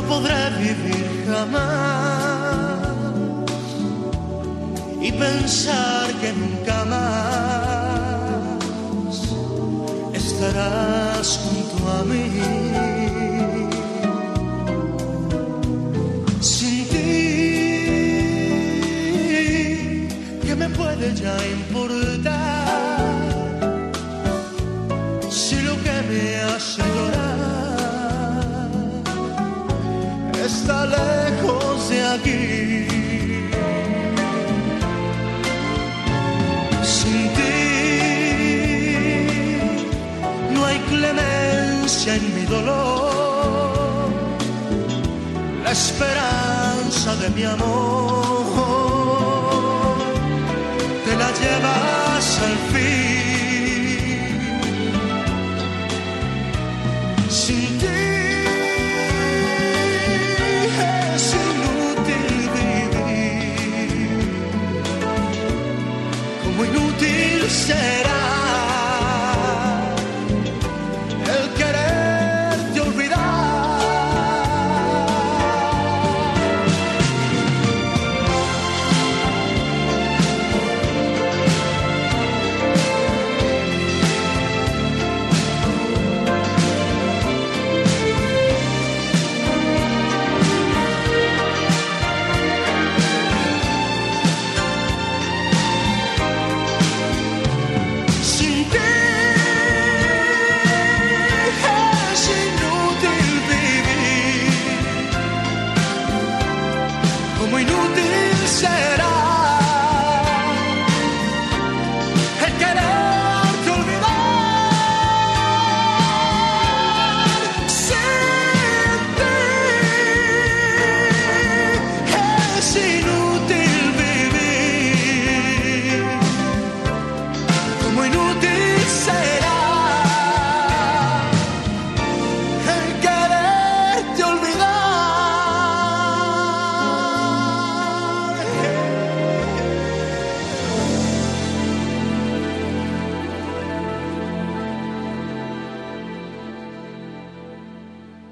podré vivir jamás y pensar que nunca más estarás junto a mí. Sin ti, ¿qué me puede ya importar? Si lo que me hace llorar está lejos de aquí. Sin ti no hay clemencia en mi dolor, la esperanza de mi amor te la llevas al fin. Sin ti es inútil vivir, como inútil será el quererte olvidar. Sin ti es inútil vivir, como inútil será